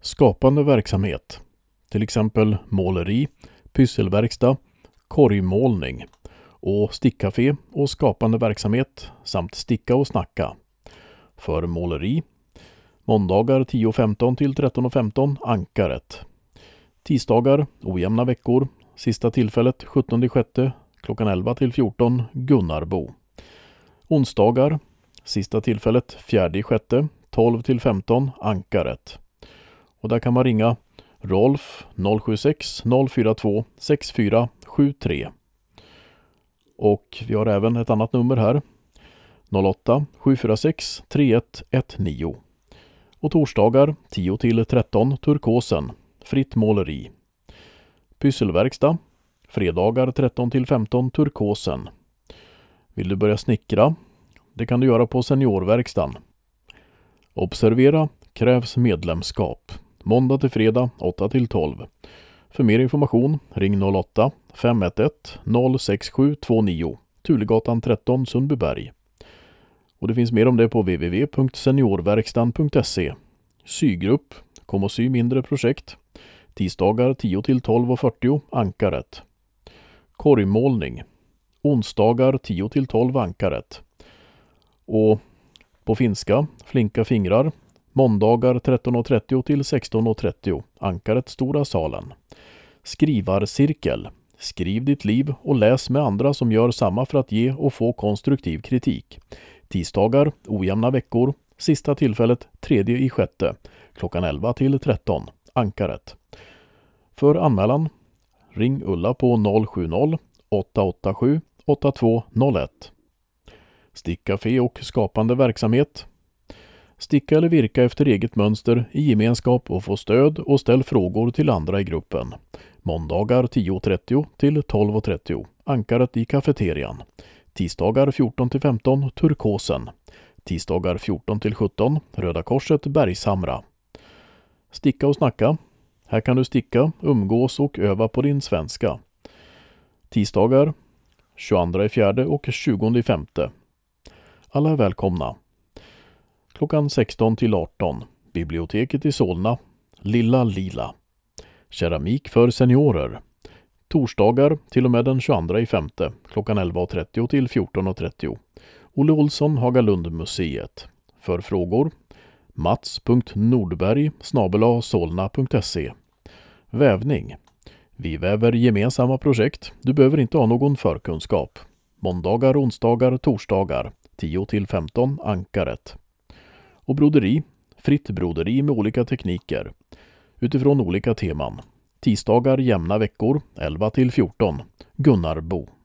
skapande verksamhet, till exempel måleri, pysselverkstad, korgmålning och stickcafé och skapande verksamhet samt sticka och snacka. För måleri, måndagar 10.15 till 13.15 Ankaret. Tisdagar, ojämna veckor, sista tillfället 17.6 klockan 11 till 14 Gunnarbo. Onsdagar, sista tillfället 4.6 12 till 15 Ankaret. Och där kan man ringa Rolf 076 042 6473. Och vi har även ett annat nummer här, 08 746 3119. Och torsdagar 10 till 13 Turkosen, fritt måleri. Pysselverkstad, fredagar 13 till 15 Turkosen. Vill du börja snickra? Det kan du göra på seniorverkstan. Observera, krävs medlemskap. Måndag till fredag 8 till 12. För mer information ring 08 511 06729 Tulegatan 13 Sundbyberg. Och det finns mer om det på www.seniorverkstan.se. Sygrupp, kom och sy mindre projekt. Tisdagar 10 till 12.40 Ankaret. Korgmålning, onsdagar 10 till 12 Ankaret. Och på finska, flinka fingrar, måndagar 13.30 till 16.30 Ankaret Stora salen. Skrivarcirkel, skriv ditt liv och läs med andra som gör samma för att ge och få konstruktiv kritik. Tisdagar, ojämna veckor, sista tillfället 3.6 klockan 11 till 13 Ankaret. För anmälan ring Ulla på 070 887 8201. Stickcafé och skapande verksamhet. Sticka eller virka efter eget mönster i gemenskap och få stöd och ställ frågor till andra i gruppen. Måndagar 10.30 till 12.30 Ankaret i kafeterian. Tisdagar 14 till 15 Turkosen. Tisdagar 14 till 17 Röda Korset Bergshamra. Sticka och snacka. Här kan du sticka, umgås och öva på din svenska. Tisdagar 22/4 och 20/5. Alla är välkomna. Klockan 16 till 18. Biblioteket i Solna. Lilla Lila. Keramik för seniorer. Torsdagar till och med den 22/5. Klockan 11.30 till 14.30. Olle Olsson, Hagalund-museet. För frågor mats.nordberg@solna.se. Vävning. Vi väver gemensamma projekt. Du behöver inte ha någon förkunskap. Måndagar, onsdagar, torsdagar 10 till 15 Ankaret. Och broderi. Fritt broderi med olika tekniker. Utifrån olika teman. Tisdagar jämna veckor 11 till 14 Gunnarbo.